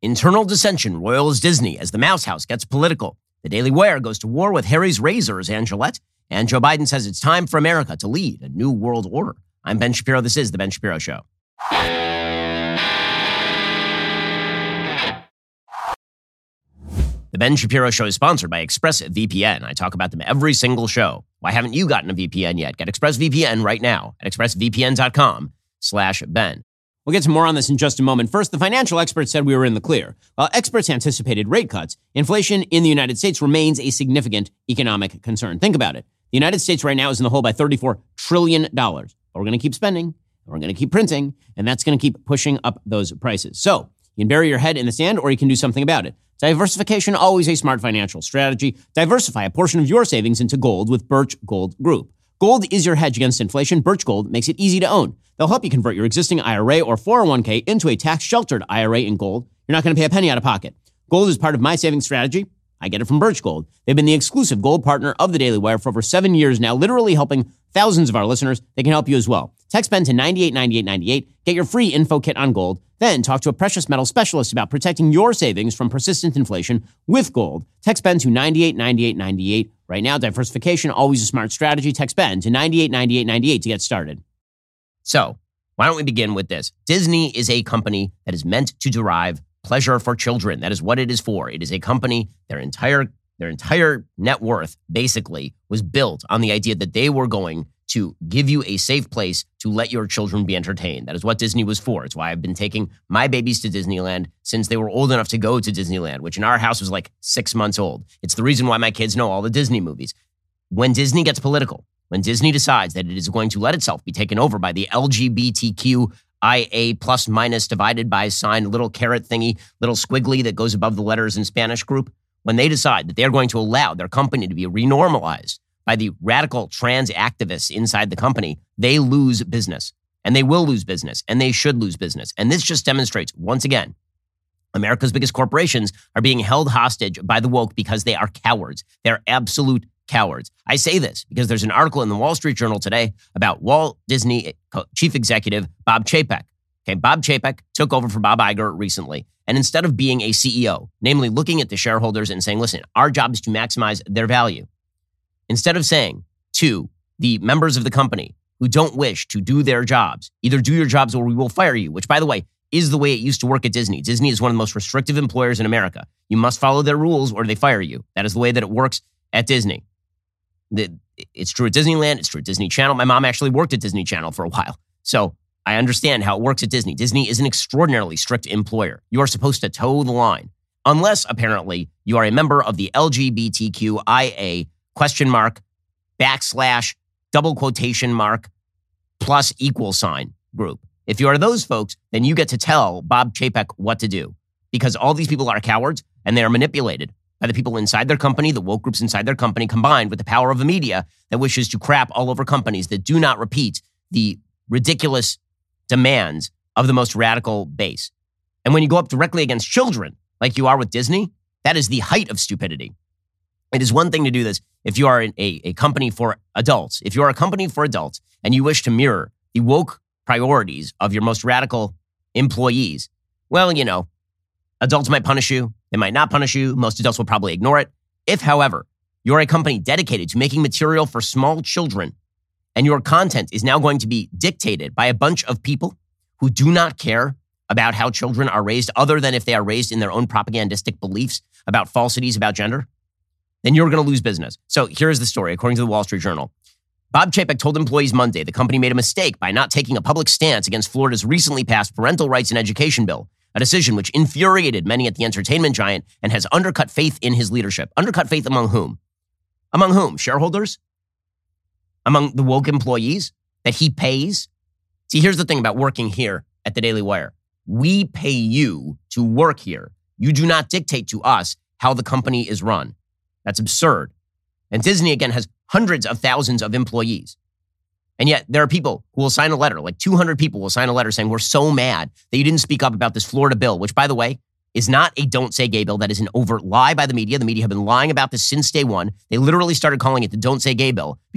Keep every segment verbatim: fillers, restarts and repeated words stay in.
Internal dissension roils Disney as the Mouse House gets political. The Daily Wire goes to war with Harry's razors and Gillette. And Joe Biden says it's time for America to lead a new world order. I'm Ben Shapiro. This is The Ben Shapiro Show. The Ben Shapiro Show is sponsored by ExpressVPN. I talk about them every single show. Why haven't you gotten a V P N yet? Get ExpressVPN right now at expressvpn.com slash Ben. We'll get to more on this in just a moment. First, the financial experts said we were in the clear. While experts anticipated rate cuts, inflation in the United States remains a significant economic concern. Think about it. The United States right now is in the hole by thirty-four trillion dollars. But we're going to keep spending, and we're going to keep printing, and that's going to keep pushing up those prices. So you can bury your head in the sand, or you can do something about it. Diversification, always a smart financial strategy. Diversify a portion of your savings into gold with Birch Gold Group. Gold is your hedge against inflation. Birch Gold makes it easy to own. They'll help you convert your existing I R A or four oh one k into a tax-sheltered I R A in gold. You're not going to pay a penny out of pocket. Gold is part of my savings strategy. I get it from Birch Gold. They've been the exclusive gold partner of the Daily Wire for over seven years now, literally helping thousands of our listeners. They can help you as well. Text Ben to nine eight nine eight nine eight. Get your free info kit on gold. Then talk to a precious metal specialist about protecting your savings from persistent inflation with gold. Text Ben to nine eight nine eight nine eight. Right now, diversification, always a smart strategy. Text Ben to nine eight nine eight nine eight to get started. So, why don't we begin with this? Disney is a company that is meant to derive pleasure for children. That is what it is for. It is a company, their entire their entire net worth basically was built on the idea that they were going to give you a safe place to let your children be entertained. That is what Disney was for. It's why I've been taking my babies to Disneyland since they were old enough to go to Disneyland, which in our house was like six months old. It's the reason why my kids know all the Disney movies. When Disney gets political, when Disney decides that it is going to let itself be taken over by the L G B T Q I A plus minus divided by sign, little carrot thingy, little squiggly that goes above the letters in Spanish group, when they decide that they're going to allow their company to be renormalized by the radical trans activists inside the company, they lose business. And they will lose business. And they should lose business. And this just demonstrates, once again, America's biggest corporations are being held hostage by the woke because they are cowards. They're absolute cowards. I say this because there's an article in the Wall Street Journal today about Walt Disney chief executive Bob Chapek. Okay, Bob Chapek took over for Bob Iger recently. And instead of being a C E O, namely looking at the shareholders and saying, listen, our job is to maximize their value, instead of saying to the members of the company who don't wish to do their jobs, either do your jobs or we will fire you, which, by the way, is the way it used to work at Disney. Disney is one of the most restrictive employers in America. You must follow their rules or they fire you. That is the way that it works at Disney. It's true at Disneyland. It's true at Disney Channel. My mom actually worked at Disney Channel for a while. So I understand how it works at Disney. Disney is an extraordinarily strict employer. You are supposed to toe the line, unless apparently you are a member of the L G B T Q I A question mark, backslash, double quotation mark, plus equal sign group. If you are those folks, then you get to tell Bob Chapek what to do, because all these people are cowards and they are manipulated by the people inside their company, the woke groups inside their company, combined with the power of the media that wishes to crap all over companies that do not repeat the ridiculous demands of the most radical base. And when you go up directly against children, like you are with Disney, that is the height of stupidity. It is one thing to do this if you are a, a company for adults. If you are a company for adults and you wish to mirror the woke priorities of your most radical employees, well, you know, adults might punish you. They might not punish you. Most adults will probably ignore it. If, however, you're a company dedicated to making material for small children and your content is now going to be dictated by a bunch of people who do not care about how children are raised, other than if they are raised in their own propagandistic beliefs about falsities about gender, then you're going to lose business. So here's the story. According to the Wall Street Journal, Bob Chapek told employees Monday the company made a mistake by not taking a public stance against Florida's recently passed parental rights and education bill, a decision which infuriated many at the entertainment giant and has undercut faith in his leadership. Undercut faith among whom? Among whom? Shareholders? Among the woke employees that he pays? See, here's the thing about working here at the Daily Wire. We pay you to work here. You do not dictate to us how the company is run. That's absurd. And Disney, again, has hundreds of thousands of employees. And yet there are people who will sign a letter, like two hundred people will sign a letter saying, we're so mad that you didn't speak up about this Florida bill, which, by the way, is not a don't say gay bill. That is an overt lie by the media. The media have been lying about this since day one. They literally started calling it the don't say gay bill because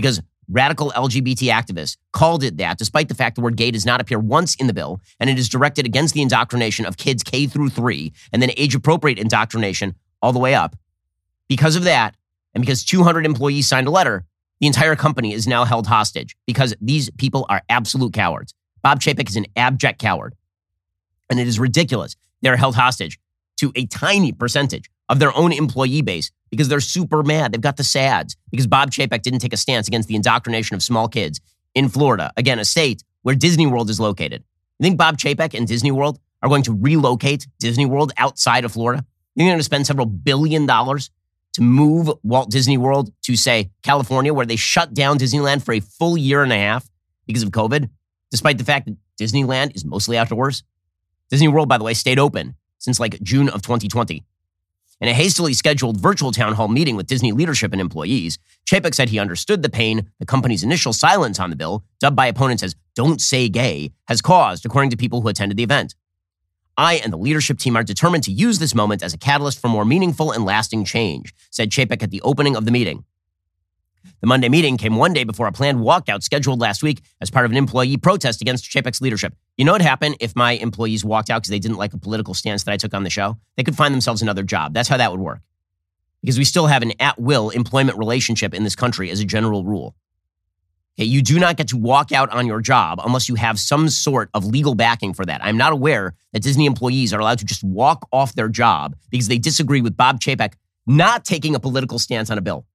radical L G B T activists called it that, despite the fact the word gay does not appear once in the bill, and it is directed against the indoctrination of kids K through three, and then age-appropriate indoctrination all the way up. Because of that, and because two hundred employees signed a letter, the entire company is now held hostage because these people are absolute cowards. Bob Chapek is an abject coward. And it is ridiculous. They're held hostage to a tiny percentage of their own employee base because they're super mad. They've got the sads because Bob Chapek didn't take a stance against the indoctrination of small kids in Florida. Again, a state where Disney World is located. You think Bob Chapek and Disney World are going to relocate Disney World outside of Florida? You think they're going to spend several billion dollars to move Walt Disney World to, say, California, where they shut down Disneyland for a full year and a half because of COVID, despite the fact that Disneyland is mostly outdoors? Disney World, by the way, stayed open since like June of twenty twenty. In a hastily scheduled virtual town hall meeting with Disney leadership and employees, Chapek said he understood the pain the company's initial silence on the bill, dubbed by opponents as "Don't Say Gay," has caused, according to people who attended the event. I and the leadership team are determined to use this moment as a catalyst for more meaningful and lasting change, said Chapek at the opening of the meeting. The Monday meeting came one day before a planned walkout scheduled last week as part of an employee protest against Chapek's leadership. You know what happened if my employees walked out because they didn't like a political stance that I took on the show? They could find themselves another job. That's how that would work. Because we still have an at-will employment relationship in this country as a general rule. Okay, you do not get to walk out on your job unless you have some sort of legal backing for that. I'm not aware that Disney employees are allowed to just walk off their job because they disagree with Bob Chapek not taking a political stance on a bill.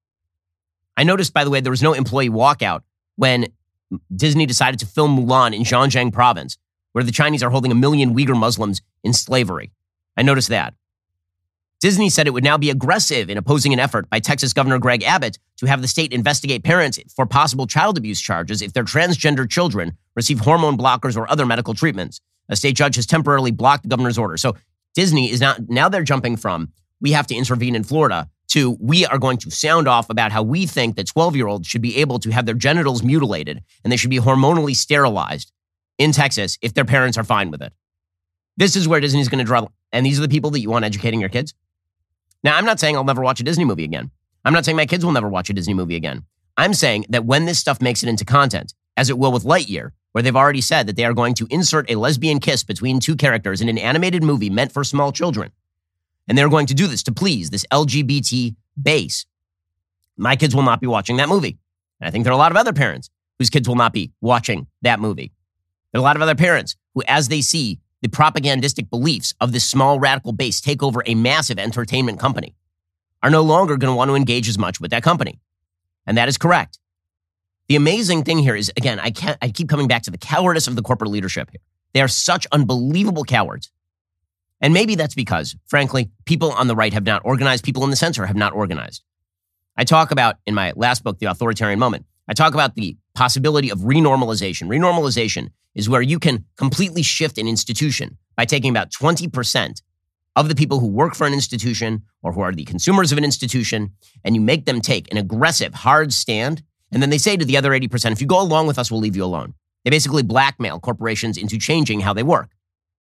I noticed, by the way, there was no employee walkout when Disney decided to film Mulan in Xinjiang province, where the Chinese are holding a million Uyghur Muslims in slavery. I noticed that. Disney said it would now be aggressive in opposing an effort by Texas Governor Greg Abbott to have the state investigate parents for possible child abuse charges if their transgender children receive hormone blockers or other medical treatments. A state judge has temporarily blocked the governor's order. So Disney is now, now they're jumping from, we have to intervene in Florida, to we are going to sound off about how we think that twelve-year-olds should be able to have their genitals mutilated and they should be hormonally sterilized in Texas if their parents are fine with it. This is where Disney's going to draw, and these are the people that you want educating your kids? Now, I'm not saying I'll never watch a Disney movie again. I'm not saying my kids will never watch a Disney movie again. I'm saying that when this stuff makes it into content, as it will with Lightyear, where they've already said that they are going to insert a lesbian kiss between two characters in an animated movie meant for small children, and they're going to do this to please this L G B T base, my kids will not be watching that movie. And I think there are a lot of other parents whose kids will not be watching that movie. There are a lot of other parents who, as they see the propagandistic beliefs of this small radical base take over a massive entertainment company, are no longer going to want to engage as much with that company. And that is correct. The amazing thing here is, again, I can't, I keep coming back to the cowardice of the corporate leadership here. They are such unbelievable cowards. And maybe that's because, frankly, people on the right have not organized, people in the center have not organized. I talk about, in my last book, The Authoritarian Moment, I talk about the possibility of renormalization. Renormalization is where you can completely shift an institution by taking about twenty percent of the people who work for an institution or who are the consumers of an institution, and you make them take an aggressive, hard stand, and then they say to the other eighty percent, if you go along with us, we'll leave you alone. They basically blackmail corporations into changing how they work.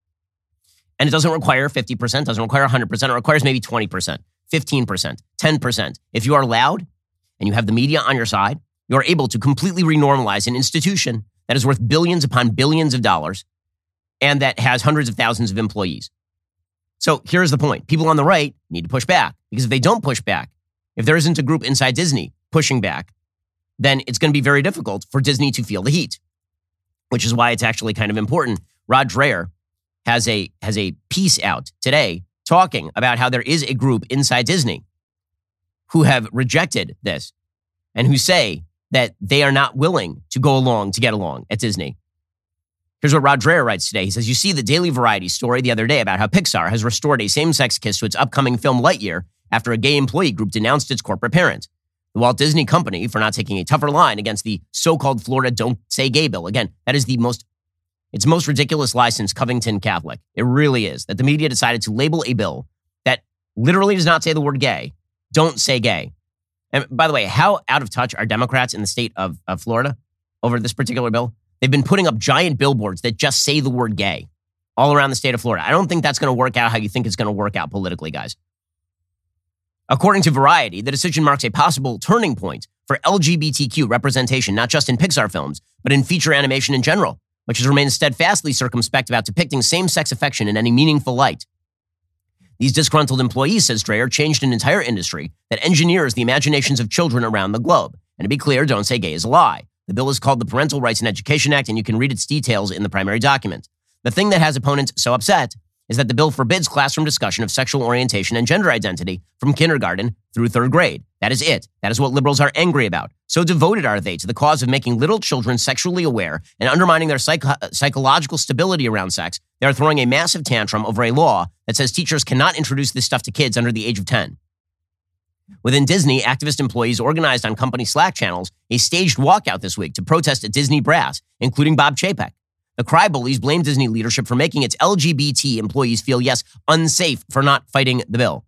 And it doesn't require fifty percent, doesn't require one hundred percent, it requires maybe twenty percent, fifteen percent, ten percent. If you are loud and you have the media on your side, you're able to completely renormalize an institution that is worth billions upon billions of dollars and that has hundreds of thousands of employees. So here's the point. People on the right need to push back, because if they don't push back, if there isn't a group inside Disney pushing back, then it's going to be very difficult for Disney to feel the heat, which is why it's actually kind of important. Rod Dreher has a has a piece out today talking about how there is a group inside Disney who have rejected this and who say that they are not willing to go along to get along at Disney. Here's what Rod Dreher writes today. He says, you see the Daily Variety story the other day about how Pixar has restored a same-sex kiss to its upcoming film Lightyear after a gay employee group denounced its corporate parent. The Walt Disney Company for not taking a tougher line against the so-called Florida Don't Say Gay bill. Again, that is the most, it's most ridiculous lie since Covington Catholic. It really is, that the media decided to label a bill that literally does not say the word gay, Don't Say Gay. And by the way, how out of touch are Democrats in the state of, of Florida over this particular bill? They've been putting up giant billboards that just say the word gay all around the state of Florida. I don't think that's going to work out how you think it's going to work out politically, guys. According to Variety, the decision marks a possible turning point for L G B T Q representation, not just in Pixar films, but in feature animation in general, which has remained steadfastly circumspect about depicting same-sex affection in any meaningful light. These disgruntled employees, says Dreyer, changed an entire industry that engineers the imaginations of children around the globe. And to be clear, Don't Say Gay is a lie. The bill is called the Parental Rights and Education Act, and you can read its details in the primary document. The thing that has opponents so upset is that the bill forbids classroom discussion of sexual orientation and gender identity from kindergarten through third grade. That is it. That is what liberals are angry about. So devoted are they to the cause of making little children sexually aware and undermining their psycho- psychological stability around sex, they are throwing a massive tantrum over a law that says teachers cannot introduce this stuff to kids under the age of ten. Within Disney, activist employees organized on company Slack channels a staged walkout this week to protest at Disney brass, including Bob Chapek. The cry bullies blame Disney leadership for making its L G B T employees feel, yes, unsafe for not fighting the bill.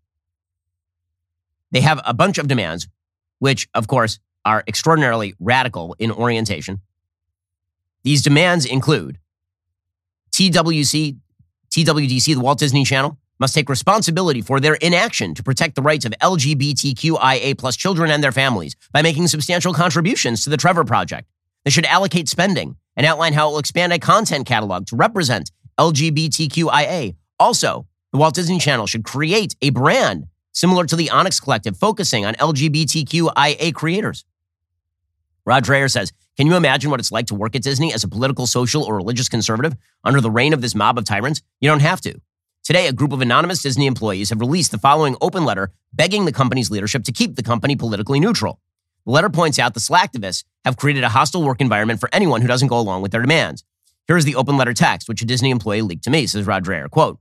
They have a bunch of demands, which, of course, are extraordinarily radical in orientation. These demands include T W C, T W D C, the Walt Disney Channel, must take responsibility for their inaction to protect the rights of L G B T Q I A plus children and their families by making substantial contributions to the Trevor Project. They should allocate spending and outline how it will expand a content catalog to represent L G B T Q I A. Also, the Walt Disney Channel should create a brand similar to the Onyx Collective, focusing on L G B T Q I A creators. Rod Dreyer says, can you imagine what it's like to work at Disney as a political, social, or religious conservative under the reign of this mob of tyrants? You don't have to. Today, a group of anonymous Disney employees have released the following open letter begging the company's leadership to keep the company politically neutral. The letter points out the Slacktivists have created a hostile work environment for anyone who doesn't go along with their demands. Here is the open letter text, which a Disney employee leaked to me, says Rod Dreyer, quote,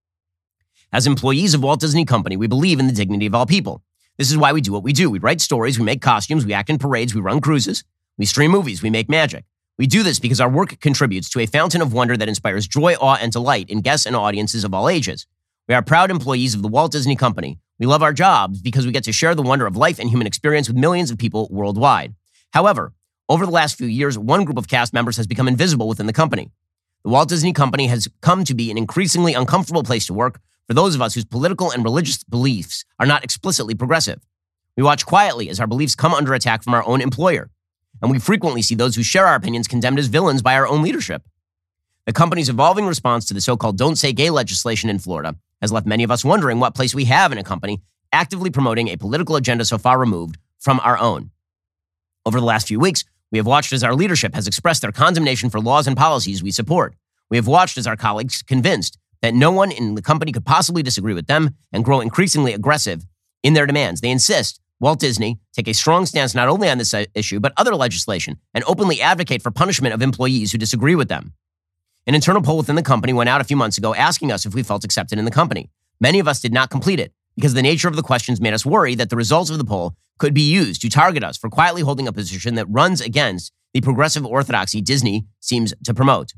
as employees of Walt Disney Company, we believe in the dignity of all people. This is why we do what we do. We write stories, we make costumes, we act in parades, we run cruises, we stream movies, we make magic. We do this because our work contributes to a fountain of wonder that inspires joy, awe, and delight in guests and audiences of all ages. We are proud employees of the Walt Disney Company. We love our jobs because we get to share the wonder of life and human experience with millions of people worldwide. However, over the last few years, one group of cast members has become invisible within the company. The Walt Disney Company has come to be an increasingly uncomfortable place to work for those of us whose political and religious beliefs are not explicitly progressive. We watch quietly as our beliefs come under attack from our own employer, and we frequently see those who share our opinions condemned as villains by our own leadership. The company's evolving response to the so-called Don't Say Gay legislation in Florida has left many of us wondering what place we have in a company actively promoting a political agenda so far removed from our own. Over the last few weeks, we have watched as our leadership has expressed their condemnation for laws and policies we support. We have watched as our colleagues convinced that no one in the company could possibly disagree with them and grow increasingly aggressive in their demands. They insist Walt Disney take a strong stance not only on this issue, but other legislation, and openly advocate for punishment of employees who disagree with them. An internal poll within the company went out a few months ago asking us if we felt accepted in the company. Many of us did not complete it because the nature of the questions made us worry that the results of the poll could be used to target us for quietly holding a position that runs against the progressive orthodoxy Disney seems to promote.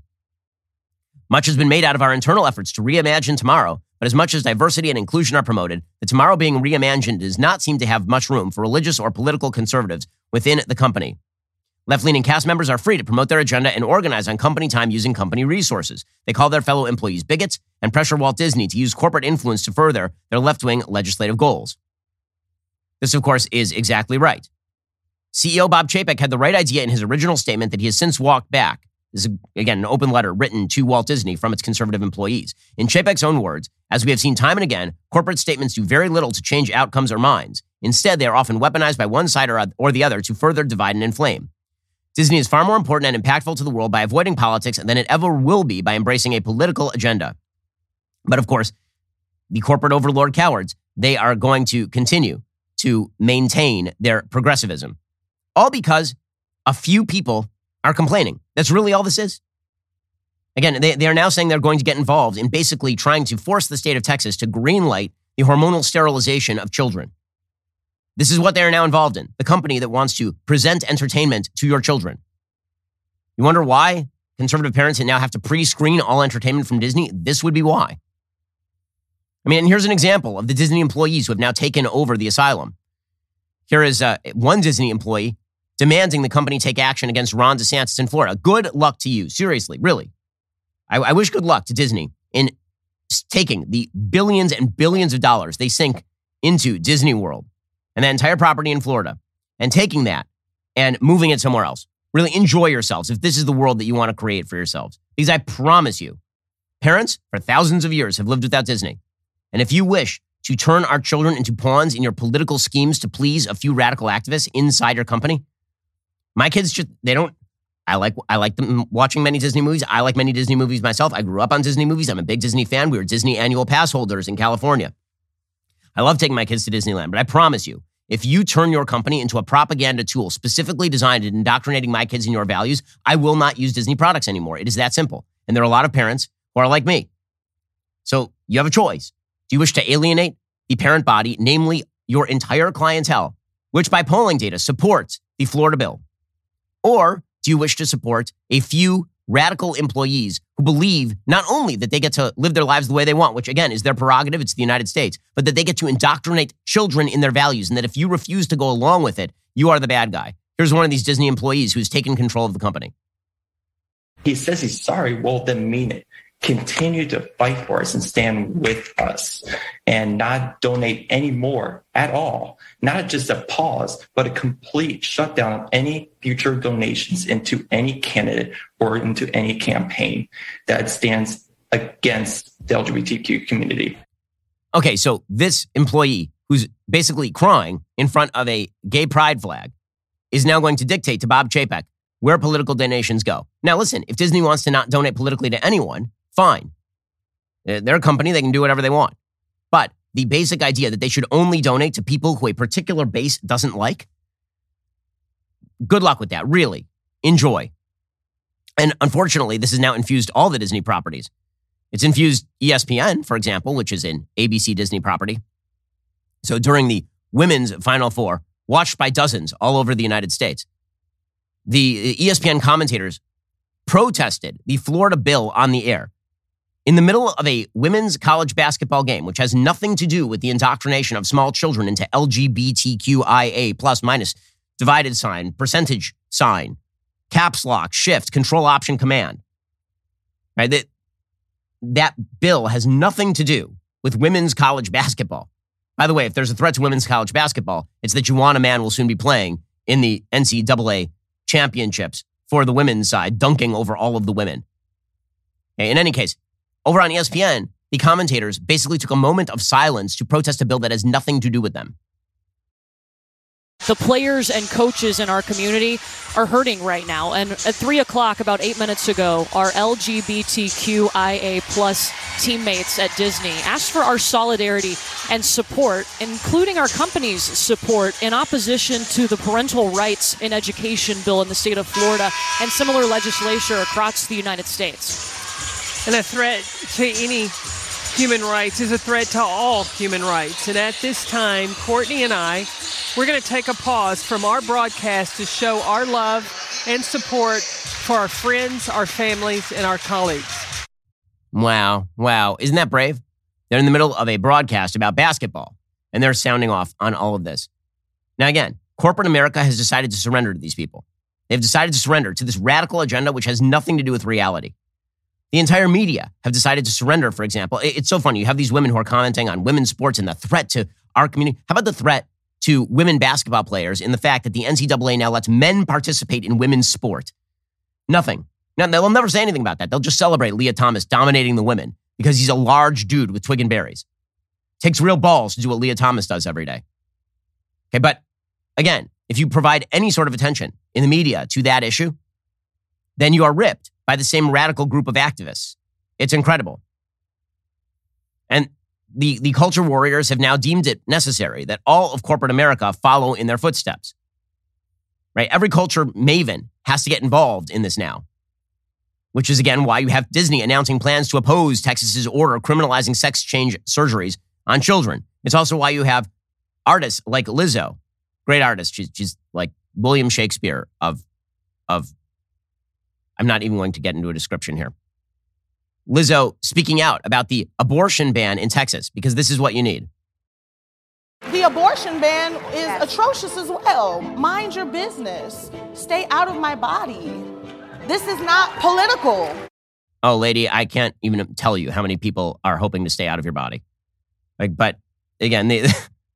Much has been made out of our internal efforts to reimagine tomorrow, but as much as diversity and inclusion are promoted, the tomorrow being reimagined does not seem to have much room for religious or political conservatives within the company. Left-leaning cast members are free to promote their agenda and organize on company time using company resources. They call their fellow employees bigots and pressure Walt Disney to use corporate influence to further their left-wing legislative goals. This, of course, is exactly right. C E O Bob Chapek had the right idea in his original statement that he has since walked back. This is, again, an open letter written to Walt Disney from its conservative employees. In Chapek's own words, as we have seen time and again, corporate statements do very little to change outcomes or minds. Instead, they are often weaponized by one side or, or the other to further divide and inflame. Disney is far more important and impactful to the world by avoiding politics than it ever will be by embracing a political agenda. But of course, the corporate overlord cowards, they are going to continue to maintain their progressivism. All because a few people are complaining. That's really all this is. Again, they, they are now saying they're going to get involved in basically trying to force the state of Texas to greenlight the hormonal sterilization of children. This is what they are now involved in, the company that wants to present entertainment to your children. You wonder why conservative parents now have to pre-screen all entertainment from Disney? This would be why. I mean, and here's an example of the Disney employees who have now taken over the asylum. Here is uh, one Disney employee demanding the company take action against Ron DeSantis in Florida. Good luck to you. Seriously, really. I, I wish good luck to Disney in taking the billions and billions of dollars they sink into Disney World and that entire property in Florida and taking that and moving it somewhere else. Really enjoy yourselves if this is the world that you want to create for yourselves. Because I promise you, parents for thousands of years have lived without Disney. And if you wish to turn our children into pawns in your political schemes to please a few radical activists inside your company, my kids just, they don't, I like I like them watching many Disney movies. I like many Disney movies myself. I grew up on Disney movies. I'm a big Disney fan. We were Disney annual pass holders in California. I love taking my kids to Disneyland, but I promise you, if you turn your company into a propaganda tool specifically designed at indoctrinating my kids in your values, I will not use Disney products anymore. It is that simple. And there are a lot of parents who are like me. So you have a choice. Do you wish to alienate the parent body, namely your entire clientele, which by polling data supports the Florida bill? Or do you wish to support a few radical employees who believe not only that they get to live their lives the way they want, which again is their prerogative, it's the United States, but that they get to indoctrinate children in their values, and that if you refuse to go along with it, you are the bad guy? Here's one of these Disney employees who's taken control of the company. He says he's sorry. Well, then mean it. Continue to fight for us and stand with us and not donate any more at all. Not just a pause, but a complete shutdown of any future donations into any candidate or into any campaign that stands against the L G B T Q community. Okay, so this employee who's basically crying in front of a gay pride flag is now going to dictate to Bob Chapek where political donations go. Now, listen, if Disney wants to not donate politically to anyone, fine. They're a company, they can do whatever they want. But the basic idea that they should only donate to people who a particular base doesn't like, good luck with that, really. Enjoy. And unfortunately, this has now infused all the Disney properties. It's infused E S P N, for example, which is an A B C Disney property. So during the women's Final Four, watched by dozens all over the United States, the E S P N commentators protested the Florida bill on the air in the middle of a women's college basketball game, which has nothing to do with the indoctrination of small children into L G B T Q I A plus minus, divided sign, percentage sign, caps lock, shift, control option command. Right? That, that bill has nothing to do with women's college basketball. By the way, if there's a threat to women's college basketball, it's that Juwan Aman will soon be playing in the N C double A championships for the women's side, dunking over all of the women. Okay, in any case, over on E S P N, the commentators basically took a moment of silence to protest a bill that has nothing to do with them. The players and coaches in our community are hurting right now. And at three o'clock, about eight minutes ago, our L G B T Q I A plus teammates at Disney asked for our solidarity and support, including our company's support, in opposition to the parental rights in education bill in the state of Florida and similar legislation across the United States. And a threat to any human rights is a threat to all human rights. And at this time, Courtney and I, we're going to take a pause from our broadcast to show our love and support for our friends, our families, and our colleagues. Wow. Wow. Isn't that brave? They're in the middle of a broadcast about basketball, and they're sounding off on all of this. Now, again, corporate America has decided to surrender to these people. They've decided to surrender to this radical agenda, which has nothing to do with reality. The entire media have decided to surrender, for example. It's so funny. You have these women who are commenting on women's sports and the threat to our community. How about the threat to women basketball players in the fact that the N C double A now lets men participate in women's sport? Nothing. Now, they'll never say anything about that. They'll just celebrate Leah Thomas dominating the women because he's a large dude with twig and berries. Takes real balls to do what Leah Thomas does every day. Okay, but again, if you provide any sort of attention in the media to that issue, then you are ripped by the same radical group of activists. It's incredible. And the, the culture warriors have now deemed it necessary that all of corporate America follow in their footsteps. Right? Every culture maven has to get involved in this now, which is, again, why you have Disney announcing plans to oppose Texas's order criminalizing sex change surgeries on children. It's also why you have artists like Lizzo, great artist. She's, she's like William Shakespeare of, of, I'm not even going to get into a description here. Lizzo speaking out about the abortion ban in Texas, because this is what you need. The abortion ban is atrocious as well. Mind your business. Stay out of my body. This is not political. Oh, lady, I can't even tell you how many people are hoping to stay out of your body. Like, but again, the,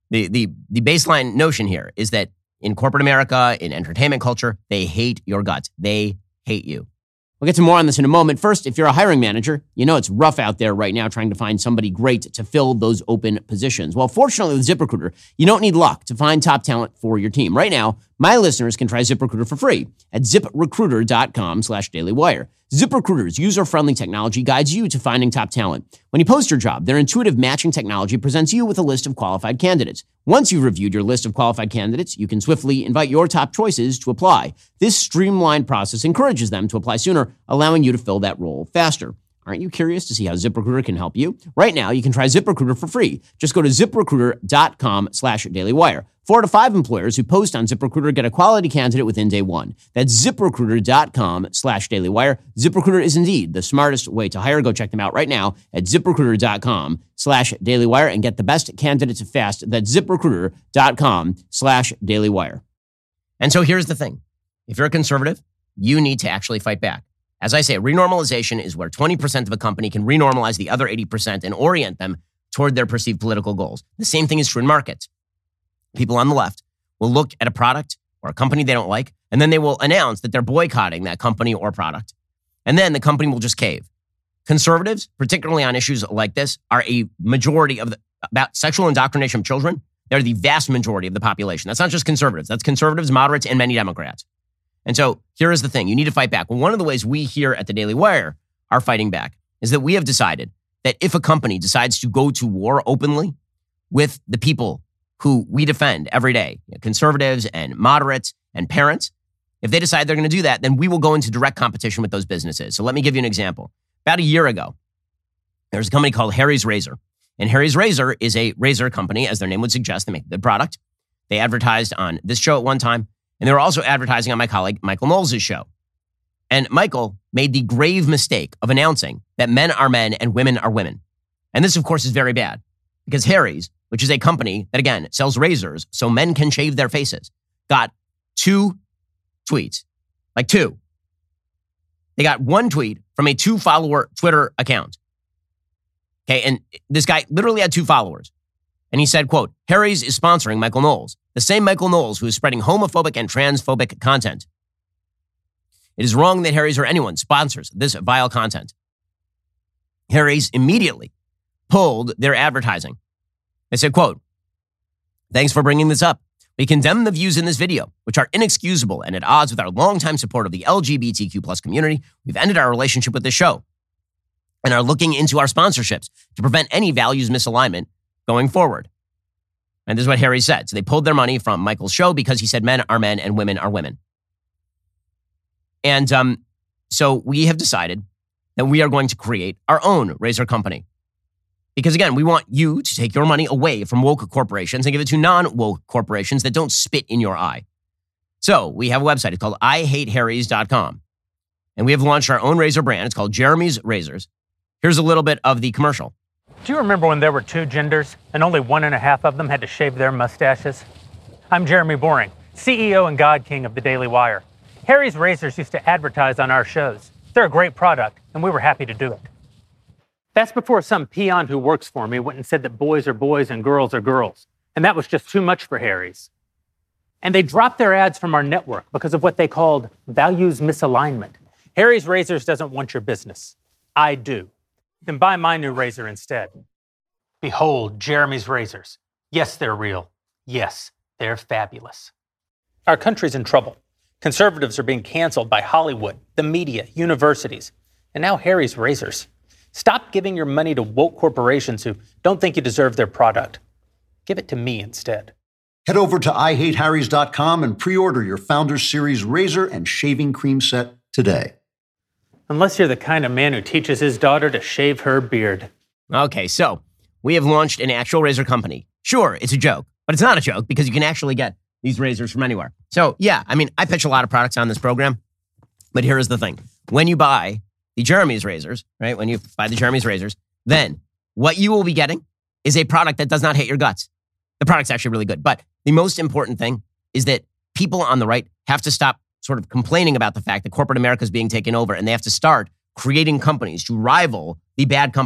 The, the, the baseline notion here is that in corporate America, in entertainment culture, they hate your guts. They hate you. We'll get to more on this in a moment. First, if you're a hiring manager, you know it's rough out there right now trying to find somebody great to fill those open positions. Well, fortunately with ZipRecruiter, you don't need luck to find top talent for your team. Right now, my listeners can try ZipRecruiter for free at ziprecruiter.com slash dailywire. ZipRecruiter's user-friendly technology guides you to finding top talent. When you post your job, their intuitive matching technology presents you with a list of qualified candidates. Once you've reviewed your list of qualified candidates, you can swiftly invite your top choices to apply. This streamlined process encourages them to apply sooner, allowing you to fill that role faster. Aren't you curious to see how ZipRecruiter can help you? Right now, you can try ZipRecruiter for free. Just go to ziprecruiter.com slash dailywire. Four to five employers who post on ZipRecruiter get a quality candidate within day one. That's ziprecruiter.com slash dailywire. ZipRecruiter is indeed the smartest way to hire. Go check them out right now at ziprecruiter.com slash dailywire and get the best candidates fast. That's ziprecruiter.com slash dailywire. And so here's the thing. If you're a conservative, you need to actually fight back. As I say, renormalization is where twenty percent of a company can renormalize the other eighty percent and orient them toward their perceived political goals. The same thing is true in markets. People on the left will look at a product or a company they don't like, and then they will announce that they're boycotting that company or product. And then the company will just cave. Conservatives, particularly on issues like this, are a majority of the, about sexual indoctrination of children. They're the vast majority of the population. That's not just conservatives. That's conservatives, moderates, and many Democrats. And so here is the thing. You need to fight back. Well, one of the ways we here at the Daily Wire are fighting back is that we have decided that if a company decides to go to war openly with the people who we defend every day, you know, conservatives and moderates and parents, if they decide they're going to do that, then we will go into direct competition with those businesses. So let me give you an example. About a year ago, there was a company called Harry's Razor. And Harry's Razor is a razor company, as their name would suggest. They make a good product. They advertised on this show at one time. And they were also advertising on my colleague Michael Knowles' show. And Michael made the grave mistake of announcing that men are men and women are women. And this, of course, is very bad because Harry's, which is a company that, again, sells razors so men can shave their faces, got two tweets, like two. They got one tweet from a two-follower Twitter account. Okay, and this guy literally had two followers. And he said, quote, Harry's is sponsoring Michael Knowles, the same Michael Knowles who is spreading homophobic and transphobic content. It is wrong that Harry's or anyone sponsors this vile content. Harry's immediately pulled their advertising. They said, quote, thanks for bringing this up. We condemn the views in this video, which are inexcusable and at odds with our longtime support of the L G B T Q plus community. We've ended our relationship with this show and are looking into our sponsorships to prevent any values misalignment going forward. And this is what Harry said. So they pulled their money from Michael's show because he said men are men and women are women. And um, so we have decided that we are going to create our own razor company. Because again, we want you to take your money away from woke corporations and give it to non-woke corporations that don't spit in your eye. So we have a website. It's called I hate harrys dot com. And we have launched our own razor brand. It's called Jeremy's Razors. Here's a little bit of the commercial. Do you remember when there were two genders and only one and a half of them had to shave their mustaches? I'm Jeremy Boring, C E O and God King of the Daily Wire. Harry's Razors used to advertise on our shows. They're a great product, and we were happy to do it. That's before some peon who works for me went and said that boys are boys and girls are girls, and that was just too much for Harry's. And they dropped their ads from our network because of what they called values misalignment. Harry's Razors doesn't want your business. I do. Then buy my new razor instead. Behold, Jeremy's Razors. Yes, they're real. Yes, they're fabulous. Our country's in trouble. Conservatives are being canceled by Hollywood, the media, universities, and now Harry's Razors. Stop giving your money to woke corporations who don't think you deserve their product. Give it to me instead. Head over to I hate harrys dot com and pre-order your Founders Series razor and shaving cream set today. Unless you're the kind of man who teaches his daughter to shave her beard. Okay, so we have launched an actual razor company. Sure, it's a joke, but it's not a joke because you can actually get these razors from anywhere. So yeah, I mean, I pitch a lot of products on this program, but here is the thing. When you buy the Jeremy's Razors, right, when you buy the Jeremy's Razors, then what you will be getting is a product that does not hate your guts. The product's actually really good. But the most important thing is that people on the right have to stop sort of complaining about the fact that corporate America is being taken over, and they have to start creating companies to rival the bad companies.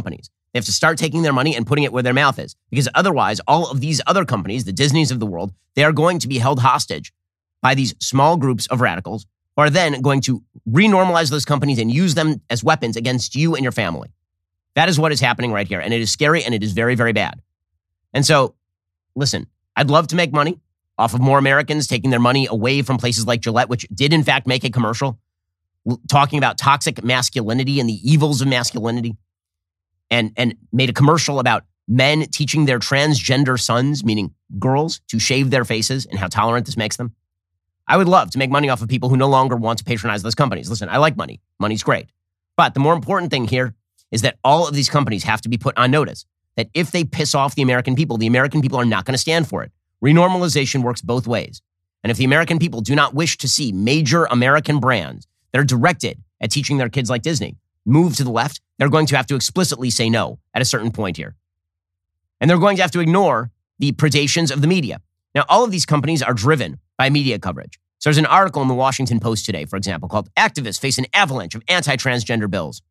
They have to start taking their money and putting it where their mouth is, because otherwise all of these other companies, the Disneys of the world, they are going to be held hostage by these small groups of radicals who are then going to renormalize those companies and use them as weapons against you and your family. That is what is happening right here. And it is scary and it is very, very bad. And so, listen, I'd love to make money off of more Americans taking their money away from places like Gillette, which did in fact make a commercial talking about toxic masculinity and the evils of masculinity, and, and made a commercial about men teaching their transgender sons, meaning girls, to shave their faces and how tolerant this makes them. I would love to make money off of people who no longer want to patronize those companies. Listen, I like money. Money's great. But the more important thing here is that all of these companies have to be put on notice that if they piss off the American people, the American people are not going to stand for it. Renormalization works both ways. And if the American people do not wish to see major American brands that are directed at teaching their kids like Disney move to the left, they're going to have to explicitly say no at a certain point here. And they're going to have to ignore the predations of the media. Now, all of these companies are driven by media coverage. So there's an article in the Washington Post today, for example, called "Activists Face an Avalanche of Anti-Transgender Bills."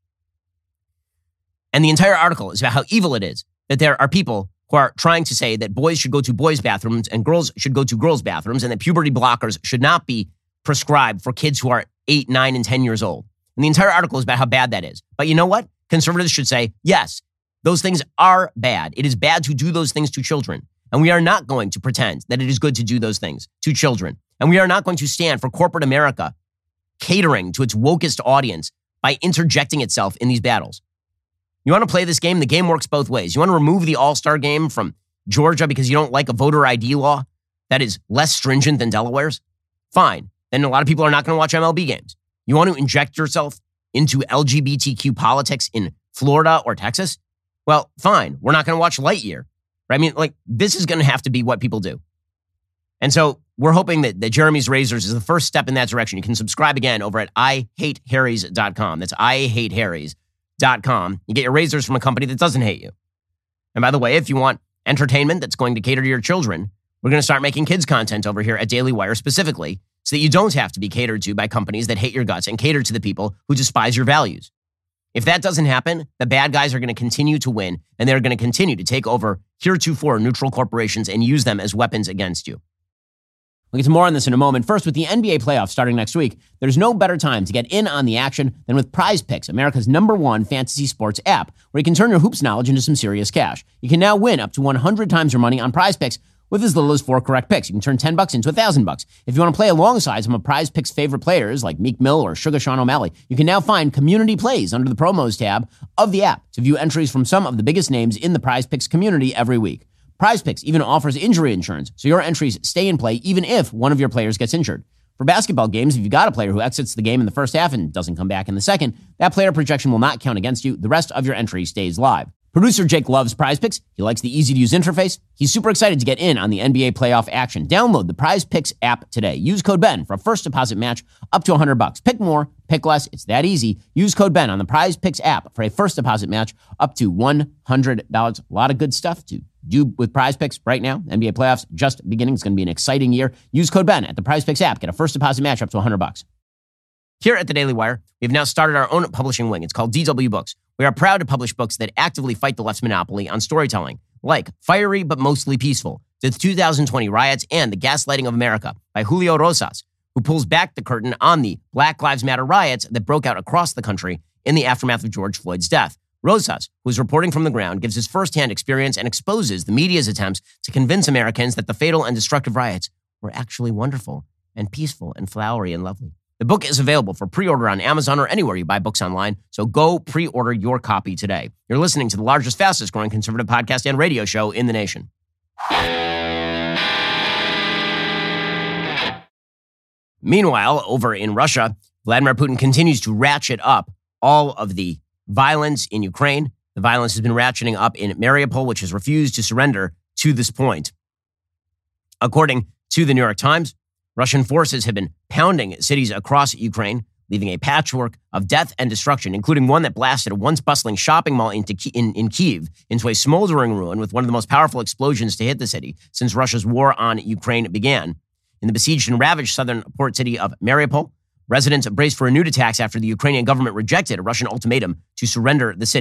And the entire article is about how evil it is that there are people who are trying to say that boys should go to boys' bathrooms and girls should go to girls' bathrooms, and that puberty blockers should not be prescribed for kids who are eight, nine, and ten years old. And the entire article is about how bad that is. But you know what? Conservatives should say, yes, those things are bad. It is bad to do those things to children. And we are not going to pretend that it is good to do those things to children. And we are not going to stand for corporate America catering to its wokest audience by interjecting itself in these battles. You want to play this game? The game works both ways. You want to remove the All-Star game from Georgia because you don't like a voter I D law that is less stringent than Delaware's? Fine. Then a lot of people are not going to watch M L B games. You want to inject yourself into L G B T Q politics in Florida or Texas? Well, fine. We're not going to watch Lightyear. Right? I mean, like, this is going to have to be what people do. And so we're hoping that, that Jeremy's Razors is the first step in that direction. You can subscribe again over at I hate harrys dot com. That's I hate harrys dot com. You get your razors from a company that doesn't hate you. And by the way, if you want entertainment that's going to cater to your children, we're going to start making kids content over here at Daily Wire specifically so that you don't have to be catered to by companies that hate your guts and cater to the people who despise your values. If that doesn't happen, the bad guys are going to continue to win, and they're going to continue to take over heretofore neutral corporations and use them as weapons against you. We'll get to more on this in a moment. First, with the N B A playoffs starting next week, there's no better time to get in on the action than with Prize Picks, America's number one fantasy sports app, where you can turn your hoops knowledge into some serious cash. You can now win up to one hundred times your money on Prize Picks with as little as four correct picks. You can turn ten bucks into one thousand bucks. If you want to play alongside some of Prize Picks' favorite players like Meek Mill or Sugar Sean O'Malley, you can now find community plays under the promos tab of the app to view entries from some of the biggest names in the Prize Picks community every week. Prize Picks even offers injury insurance, so your entries stay in play even if one of your players gets injured. For basketball games, if you've got a player who exits the game in the first half and doesn't come back in the second, that player projection will not count against you. The rest of your entry stays live. Producer Jake loves Prize Picks. He likes the easy-to-use interface. He's super excited to get in on the N B A playoff action. Download the Prize Picks app today. Use code Ben for a first deposit match up to one hundred bucks. Pick more, pick less. It's that easy. Use code Ben on the Prize Picks app for a first deposit match up to one hundred dollars. A lot of good stuff to do with Prize Picks right now. N B A playoffs just beginning. It's going to be an exciting year. Use code Ben at the Prize Picks app. Get a first deposit match up to one hundred bucks. Here at the Daily Wire, we've now started our own publishing wing. It's called D W Books. We are proud to publish books that actively fight the left's monopoly on storytelling, like Fiery but Mostly Peaceful, The two thousand twenty Riots and the Gaslighting of America by Julio Rosas, who pulls back the curtain on the Black Lives Matter riots that broke out across the country in the aftermath of George Floyd's death. Rosas, who is reporting from the ground, gives his firsthand experience and exposes the media's attempts to convince Americans that the fatal and destructive riots were actually wonderful and peaceful and flowery and lovely. The book is available for pre-order on Amazon or anywhere you buy books online, so go pre-order your copy today. You're listening to the largest, fastest-growing conservative podcast and radio show in the nation. Meanwhile, over in Russia, Vladimir Putin continues to ratchet up all of the violence in Ukraine. The violence has been ratcheting up in Mariupol, which has refused to surrender to this point. According to the New York Times, Russian forces have been pounding cities across Ukraine, leaving a patchwork of death and destruction, including one that blasted a once bustling shopping mall into Ki- in, in Kyiv into a smoldering ruin with one of the most powerful explosions to hit the city since Russia's war on Ukraine began. In the besieged and ravaged southern port city of Mariupol, residents braced for renewed attacks after the Ukrainian government rejected a Russian ultimatum to surrender the city.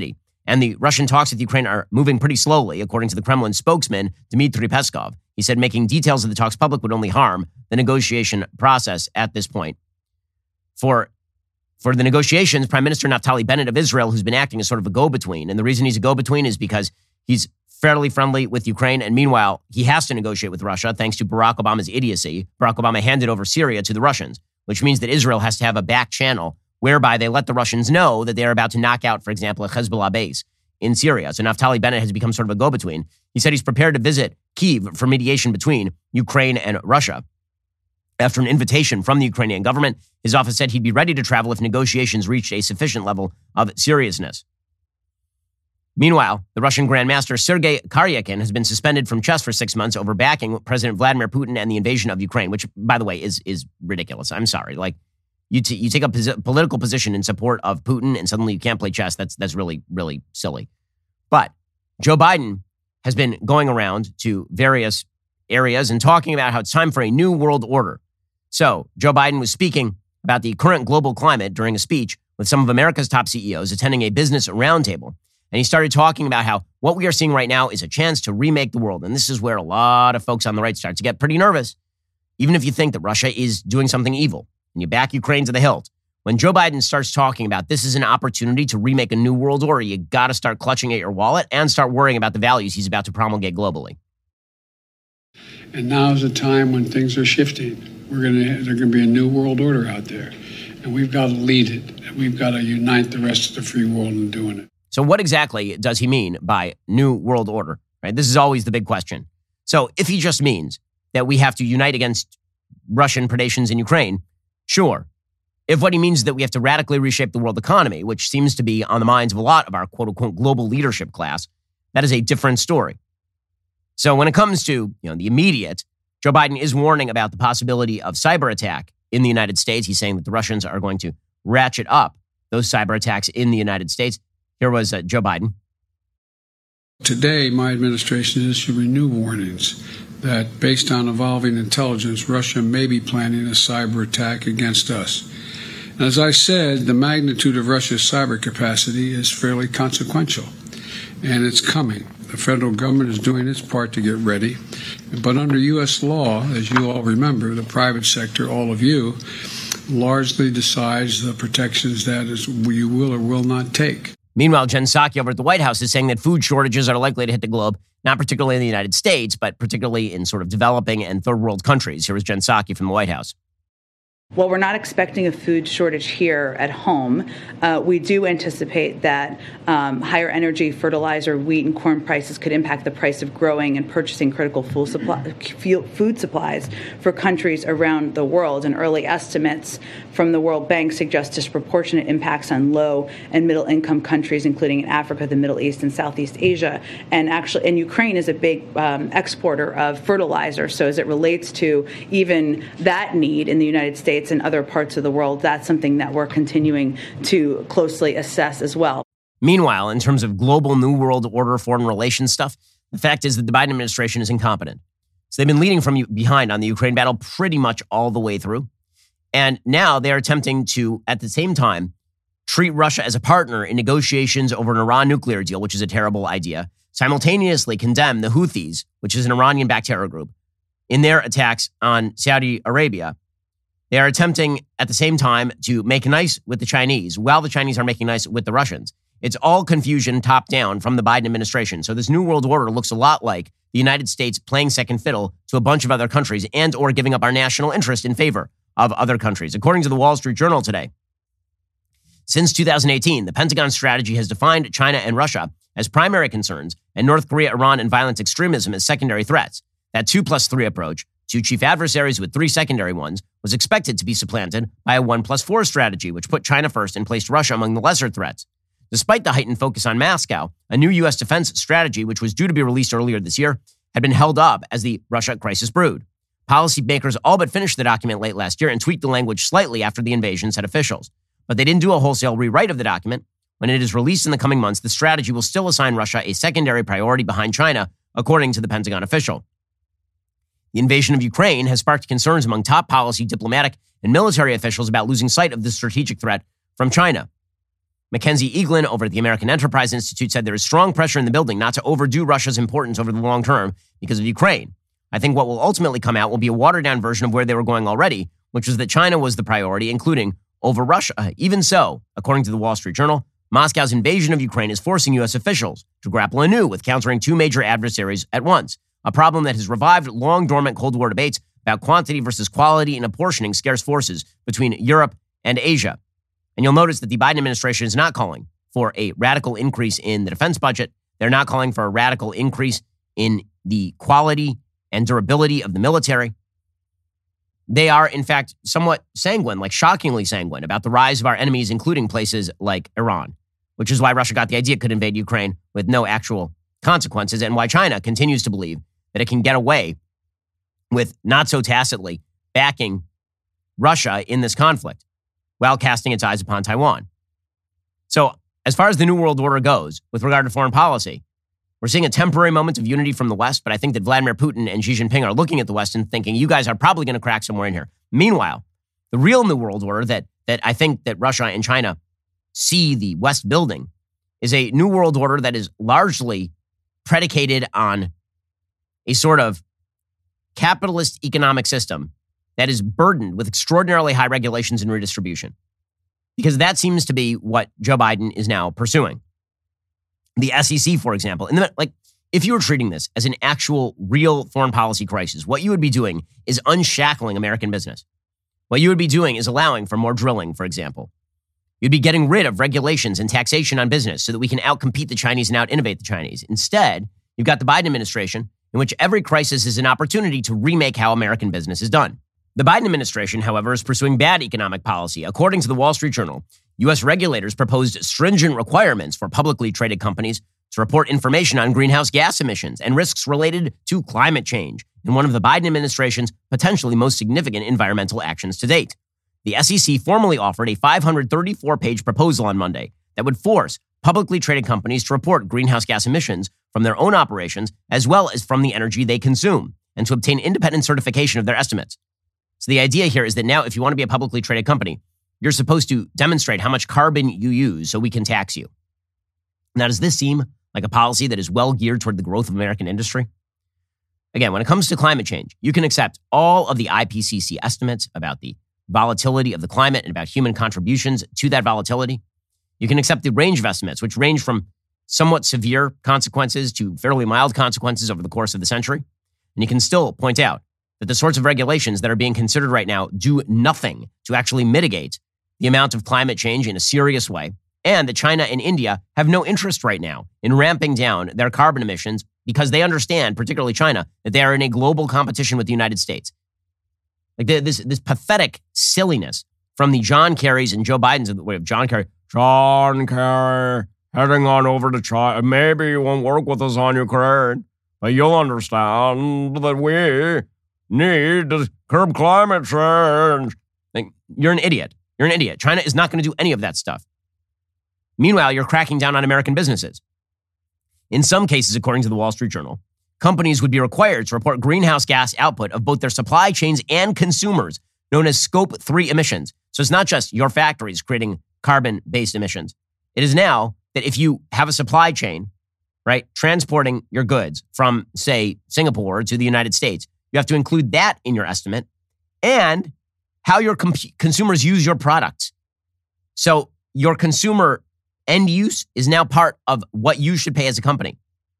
And the Russian talks with Ukraine are moving pretty slowly, according to the Kremlin spokesman, Dmitry Peskov. He said making details of the talks public would only harm the negotiation process at this point. For, for the negotiations, Prime Minister Naftali Bennett of Israel, who's been acting as sort of a go-between, and the reason he's a go-between is because he's fairly friendly with Ukraine, and meanwhile, he has to negotiate with Russia thanks to Barack Obama's idiocy. Barack Obama handed over Syria to the Russians, which means that Israel has to have a back channel whereby they let the Russians know that they're about to knock out, for example, a Hezbollah base in Syria. So Naftali Bennett has become sort of a go-between. He said he's prepared to visit Kyiv for mediation between Ukraine and Russia. After an invitation from the Ukrainian government, his office said he'd be ready to travel if negotiations reached a sufficient level of seriousness. Meanwhile, the Russian Grandmaster Sergei Karyakin has been suspended from chess for six months over backing President Vladimir Putin and the invasion of Ukraine, which, by the way, is is ridiculous. I'm sorry. Like, you t- you take a posi- political position in support of Putin and suddenly you can't play chess. That's that's really, really silly. But Joe Biden has been going around to various areas and talking about how it's time for a new world order. So Joe Biden was speaking about the current global climate during a speech with some of America's top C E Os attending a business roundtable. And he started talking about how what we are seeing right now is a chance to remake the world. And this is where a lot of folks on the right start to get pretty nervous. Even if you think that Russia is doing something evil and you back Ukraine to the hilt, when Joe Biden starts talking about this is an opportunity to remake a new world order, you got to start clutching at your wallet and start worrying about the values he's about to promulgate globally. And now is a time when things are shifting. We're going to, there's going to be a new world order out there. And we've got to lead it. And we've got to unite the rest of the free world in doing it. So what exactly does he mean by new world order? Right? This is always the big question. So if he just means that we have to unite against Russian predations in Ukraine, sure. If what he means is that we have to radically reshape the world economy, which seems to be on the minds of a lot of our quote-unquote global leadership class, that is a different story. So when it comes to, you know, the immediate, Joe Biden is warning about the possibility of cyber attack in the United States. He's saying that the Russians are going to ratchet up those cyber attacks in the United States. Here was uh, Joe Biden. Today, my administration is issuing new warnings that based on evolving intelligence, Russia may be planning a cyber attack against us. And as I said, the magnitude of Russia's cyber capacity is fairly consequential, and it's coming. The federal government is doing its part to get ready. But under U S law, as you all remember, the private sector, all of you, largely decides the protections that is, you will or will not take. Meanwhile, Jen Psaki over at the White House is saying that food shortages are likely to hit the globe, not particularly in the United States, but particularly in sort of developing and third world countries. Here is Jen Psaki from the White House. While we're not expecting a food shortage here at home, uh, we do anticipate that um, higher energy, fertilizer, wheat, and corn prices could impact the price of growing and purchasing critical food, supply, food supplies for countries around the world. And early estimates from the World Bank suggest disproportionate impacts on low and middle income countries, including in Africa, the Middle East, and Southeast Asia. And actually, and Ukraine is a big um, exporter of fertilizer. So as it relates to even that need in the United States and other parts of the world, that's something that we're continuing to closely assess as well. Meanwhile, in terms of global New World Order foreign relations stuff, the fact is that the Biden administration is incompetent. So they've been leading from behind on the Ukraine battle pretty much all the way through. And now they're attempting to, at the same time, treat Russia as a partner in negotiations over an Iran nuclear deal, which is a terrible idea, simultaneously condemn the Houthis, which is an Iranian-backed terror group, in their attacks on Saudi Arabia. They are attempting at the same time to make nice with the Chinese while the Chinese are making nice with the Russians. It's all confusion top down from the Biden administration. So this new world order looks a lot like the United States playing second fiddle to a bunch of other countries and or giving up our national interest in favor of other countries. According to the Wall Street Journal today, since two thousand eighteen, the Pentagon strategy has defined China and Russia as primary concerns and North Korea, Iran, and violent extremism as secondary threats. That two plus three approach, two chief adversaries with three secondary ones, was expected to be supplanted by a one plus four strategy, which put China first and placed Russia among the lesser threats. Despite the heightened focus on Moscow, a new U S defense strategy, which was due to be released earlier this year, had been held up as the Russia crisis brewed. Policymakers all but finished the document late last year and tweaked the language slightly after the invasion, said officials. But they didn't do a wholesale rewrite of the document. When it is released in the coming months, the strategy will still assign Russia a secondary priority behind China, according to the Pentagon official. The invasion of Ukraine has sparked concerns among top policy, diplomatic, and military officials about losing sight of the strategic threat from China. Mackenzie Eaglin over at the American Enterprise Institute said there is strong pressure in the building not to overdo Russia's importance over the long term because of Ukraine. I think what will ultimately come out will be a watered-down version of where they were going already, which was that China was the priority, including over Russia. Even so, according to the Wall Street Journal, Moscow's invasion of Ukraine is forcing U S officials to grapple anew with countering two major adversaries at once, a problem that has revived long-dormant Cold War debates about quantity versus quality and apportioning scarce forces between Europe and Asia. And you'll notice that the Biden administration is not calling for a radical increase in the defense budget. They're not calling for a radical increase in the quality and durability of the military. They are, in fact, somewhat sanguine, like shockingly sanguine, about the rise of our enemies, including places like Iran, which is why Russia got the idea it could invade Ukraine with no actual consequences, and why China continues to believe that it can get away with not so tacitly backing Russia in this conflict while casting its eyes upon Taiwan. So as far as the New World Order goes, with regard to foreign policy, we're seeing a temporary moment of unity from the West, but I think that Vladimir Putin and Xi Jinping are looking at the West and thinking, you guys are probably going to crack somewhere in here. Meanwhile, the real New World Order that, that I think that Russia and China see the West building is a New World Order that is largely predicated on a sort of capitalist economic system that is burdened with extraordinarily high regulations and redistribution. Because that seems to be what Joe Biden is now pursuing. The S E C, for example, in the, like, if you were treating this as an actual, real foreign policy crisis, what you would be doing is unshackling American business. What you would be doing is allowing for more drilling, for example. You'd be getting rid of regulations and taxation on business so that we can outcompete the Chinese and out-innovate the Chinese. Instead, you've got the Biden administration, in which every crisis is an opportunity to remake how American business is done. The Biden administration, however, is pursuing bad economic policy. According to the Wall Street Journal, U S regulators proposed stringent requirements for publicly traded companies to report information on greenhouse gas emissions and risks related to climate change in one of the Biden administration's potentially most significant environmental actions to date. The S E C formally offered a five hundred thirty-four page proposal on Monday that would force publicly traded companies to report greenhouse gas emissions from their own operations as well as from the energy they consume, and to obtain independent certification of their estimates. So the idea here is that now if you want to be a publicly traded company, you're supposed to demonstrate how much carbon you use so we can tax you. Now, does this seem like a policy that is well geared toward the growth of American industry? Again, when it comes to climate change, you can accept all of the I P C C estimates about the volatility of the climate and about human contributions to that volatility. You can accept the range of estimates, which range from somewhat severe consequences to fairly mild consequences over the course of the century. And you can still point out that the sorts of regulations that are being considered right now do nothing to actually mitigate the amount of climate change in a serious way, and that China and India have no interest right now in ramping down their carbon emissions because they understand, particularly China, that they are in a global competition with the United States. Like this, this pathetic silliness from the John Kerrys and Joe Biden's, wait, John Kerry, John Kerry, heading on over to China. Maybe you won't work with us on Ukraine, but you'll understand that we need to curb climate change. Like, you're an idiot. You're an idiot. China is not going to do any of that stuff. Meanwhile, you're cracking down on American businesses. In some cases, according to the Wall Street Journal, companies would be required to report greenhouse gas output of both their supply chains and consumers, known as Scope three emissions. So it's not just your factories creating carbon-based emissions. It is now that if you have a supply chain, right, transporting your goods from, say, Singapore to the United States, you have to include that in your estimate and how your com- consumers use your products. So your consumer end use is now part of what you should pay as a company.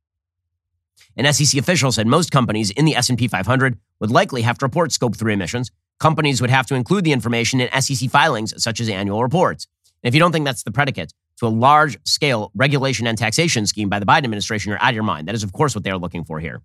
An S E C official said most companies in the S and P five hundred would likely have to report Scope three emissions. Companies would have to include the information in S E C filings, such as annual reports. And if you don't think that's the predicate to a large-scale regulation and taxation scheme by the Biden administration, you're out of your mind. That is, of course, what they're looking for here.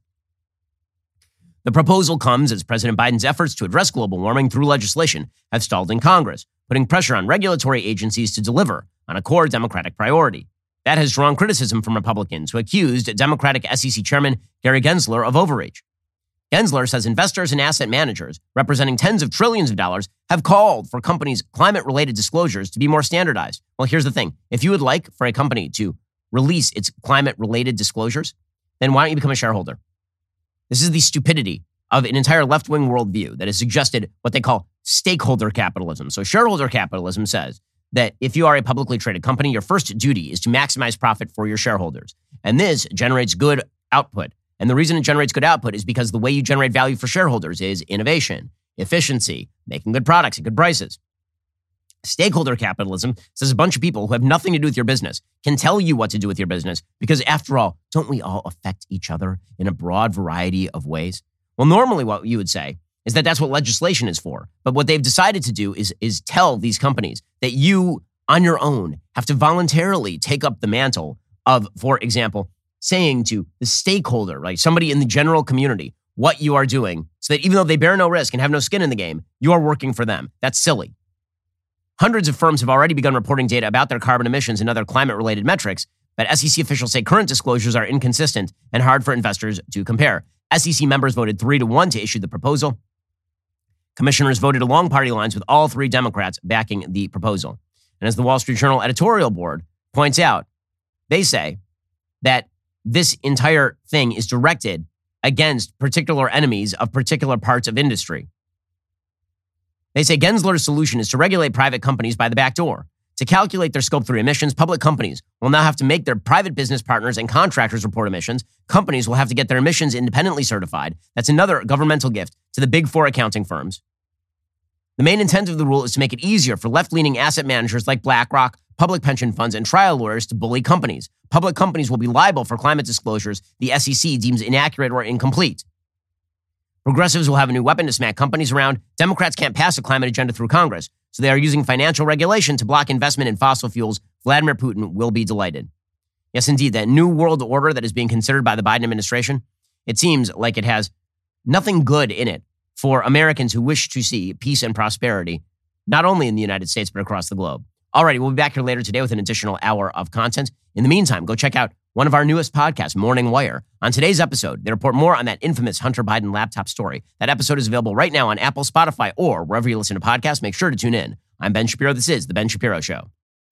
The proposal comes as President Biden's efforts to address global warming through legislation have stalled in Congress, putting pressure on regulatory agencies to deliver on a core Democratic priority. That has drawn criticism from Republicans who accused Democratic S E C Chairman Gary Gensler of overreach. Gensler says investors and asset managers, representing tens of trillions of dollars, have called for companies' climate-related disclosures to be more standardized. Well, here's the thing. If you would like for a company to release its climate-related disclosures, then why don't you become a shareholder? This is the stupidity of an entire left-wing worldview that has suggested what they call stakeholder capitalism. So shareholder capitalism says that if you are a publicly traded company, your first duty is to maximize profit for your shareholders. And this generates good output. And the reason it generates good output is because the way you generate value for shareholders is innovation, efficiency, making good products at good prices. Stakeholder capitalism says a bunch of people who have nothing to do with your business can tell you what to do with your business because, after all, don't we all affect each other in a broad variety of ways? Well, normally what you would say is that that's what legislation is for. But what they've decided to do is, is tell these companies that you, on your own, have to voluntarily take up the mantle of, for example, saying to the stakeholder, like somebody in the general community, what you are doing so that even though they bear no risk and have no skin in the game, you are working for them. That's silly. Hundreds of firms have already begun reporting data about their carbon emissions and other climate-related metrics, but S E C officials say current disclosures are inconsistent and hard for investors to compare. S E C members voted three to one to issue the proposal. Commissioners voted along party lines with all three Democrats backing the proposal. And as the Wall Street Journal editorial board points out, they say that this entire thing is directed against particular enemies of particular parts of industry. They say Gensler's solution is to regulate private companies by the back door. To calculate their Scope three emissions, public companies will now have to make their private business partners and contractors report emissions. Companies will have to get their emissions independently certified. That's another governmental gift to the big four accounting firms. The main intent of the rule is to make it easier for left-leaning asset managers like BlackRock, public pension funds, and trial lawyers to bully companies. Public companies will be liable for climate disclosures the S E C deems inaccurate or incomplete. Progressives will have a new weapon to smack companies around. Democrats can't pass a climate agenda through Congress, so they are using financial regulation to block investment in fossil fuels. Vladimir Putin will be delighted. Yes, indeed, that new world order that is being considered by the Biden administration, it seems like it has nothing good in it for Americans who wish to see peace and prosperity, not only in the United States, but across the globe. All right, we'll be back here later today with an additional hour of content. In the meantime, go check out one of our newest podcasts, Morning Wire. On today's episode, they report more on that infamous Hunter Biden laptop story. That episode is available right now on Apple, Spotify, or wherever you listen to podcasts. Make sure to tune in. I'm Ben Shapiro. This is The Ben Shapiro Show.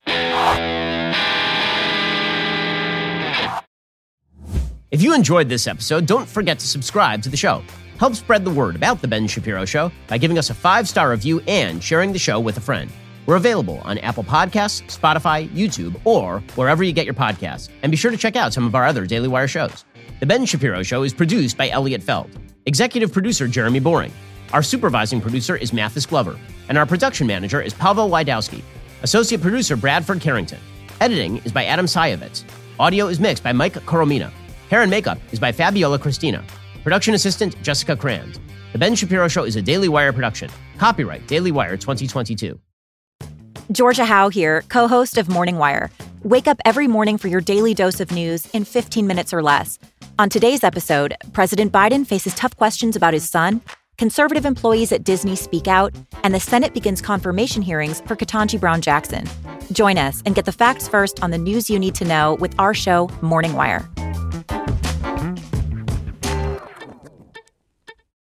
If you enjoyed this episode, don't forget to subscribe to the show. Help spread the word about The Ben Shapiro Show by giving us a five-star review and sharing the show with a friend. We're available on Apple Podcasts, Spotify, YouTube, or wherever you get your podcasts. And be sure to check out some of our other Daily Wire shows. The Ben Shapiro Show is produced by Elliot Feld. Executive producer Jeremy Boring. Our supervising producer is Mathis Glover. And our production manager is Pavel Wydowski. Associate producer Bradford Carrington. Editing is by Adam Sayevitz. Audio is mixed by Mike Coromina. Hair and makeup is by Fabiola Cristina. Production assistant Jessica Crand. The Ben Shapiro Show is a Daily Wire production. Copyright Daily Wire twenty twenty-two. Georgia Howe here, co-host of Morning Wire. Wake up every morning for your daily dose of news in fifteen minutes or less. On today's episode, President Biden faces tough questions about his son, conservative employees at Disney speak out, and the Senate begins confirmation hearings for Ketanji Brown Jackson. Join us and get the facts first on the news you need to know with our show, Morning Wire.